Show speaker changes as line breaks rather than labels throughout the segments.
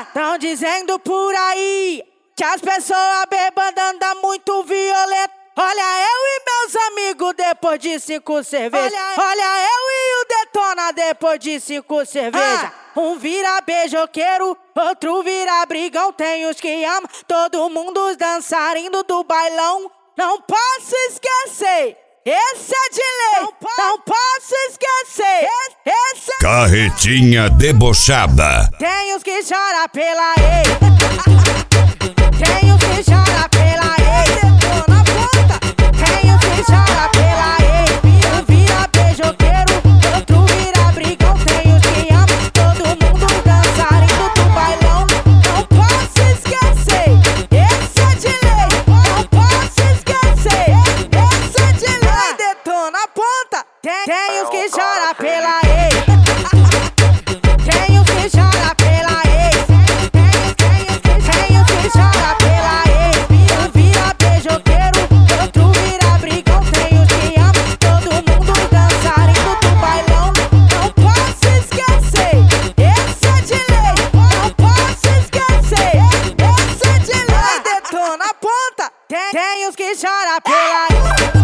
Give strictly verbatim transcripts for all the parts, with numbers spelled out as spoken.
tão dizendo por aí que as pessoas bebando andam muito violento. Olha eu e meus amigos depois de cinco cervejas. Olha, olha eu e o Detona depois de cinco cervejas. Ah. Um vira beijoqueiro, outro vira brigão. Tem os que amam, todo mundo os dançarinos do bailão. Não posso esquecer, esse é de lei. Não, po não posso esquecer, esse é...
Carretinha debochada.
Tem os que choram pela ex. Tem os que choram pela ex. Detona ponta. Tem os que choram pela ex. Um vira beijoqueiro, outro vira brigão. Tem os que amam, todo mundo dançarino do bailão. Não posso esquecer, esse é de lei. Não posso esquecer, esse é de lei. Detona ponta. Tem, tem os que choram pela ex. Tem os que choram pela ex. Tem os que choram pela ex. Um vira beijoqueiro, outro vira brigão. Tem os que amam, todo mundo dançarino do bailão. Não posso esquecer, esse é de lei. Não posso esquecer, esse é de lei. Detona ponta. Tem, tem os que choram pela ex.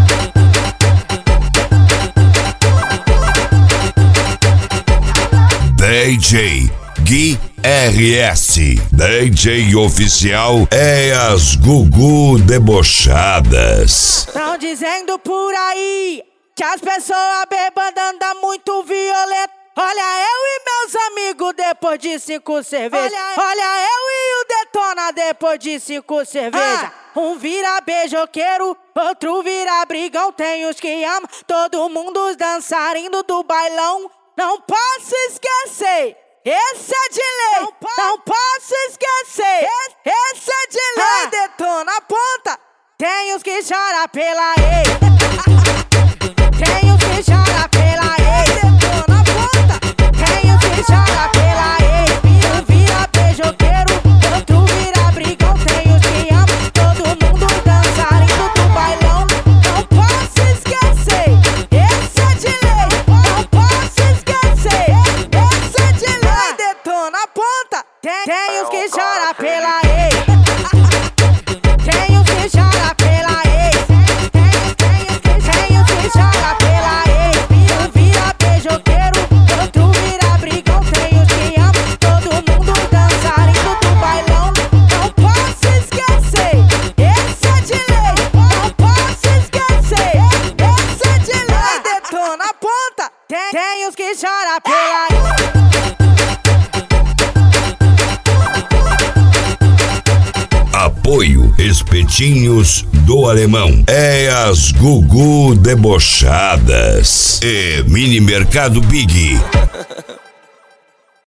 D J Gui R S, D J oficial é as Gugu Debochadas.
Tão dizendo por aí que as pessoas bebando andam muito violento. Olha eu e meus amigos depois de cinco cervejas. Olha, olha eu e o Detona depois de cinco cervejas. Ah. Um vira beijoqueiro, outro vira brigão. Tem os que amam, todo mundo os dançarinos do bailão. Não posso esquecer, esse é de lei. Não, po não posso esquecer, esse é de lei. Ah. Detona ponta. Tem os que choram pela ex. Tem os que choram pela ex. Detona ponta. Tem os que choram pela ex. Um vira beijoqueiro, outro vira brigão. Tem os que amam, todo mundo dançarino do bailão. Não posso esquecer, esse é de lei. Não posso esquecer, esse é de lei. Detona ponta. Tem, tem os que choram pela ex. Tem os que choram pela ex. Tem, tem, tem, tem os que choram pela ex. Um vira beijoqueiro, outro vira brigão. Tem os que amam, todo mundo dançarino do bailão. Não posso esquecer, esse é de lei. Não posso esquecer, esse é de lei. Detona ponta. Tem, tem os que choram pela ex.
Apoio Espetinhos do Alemão é as Gugu Debochadas e Mini Mercado Big.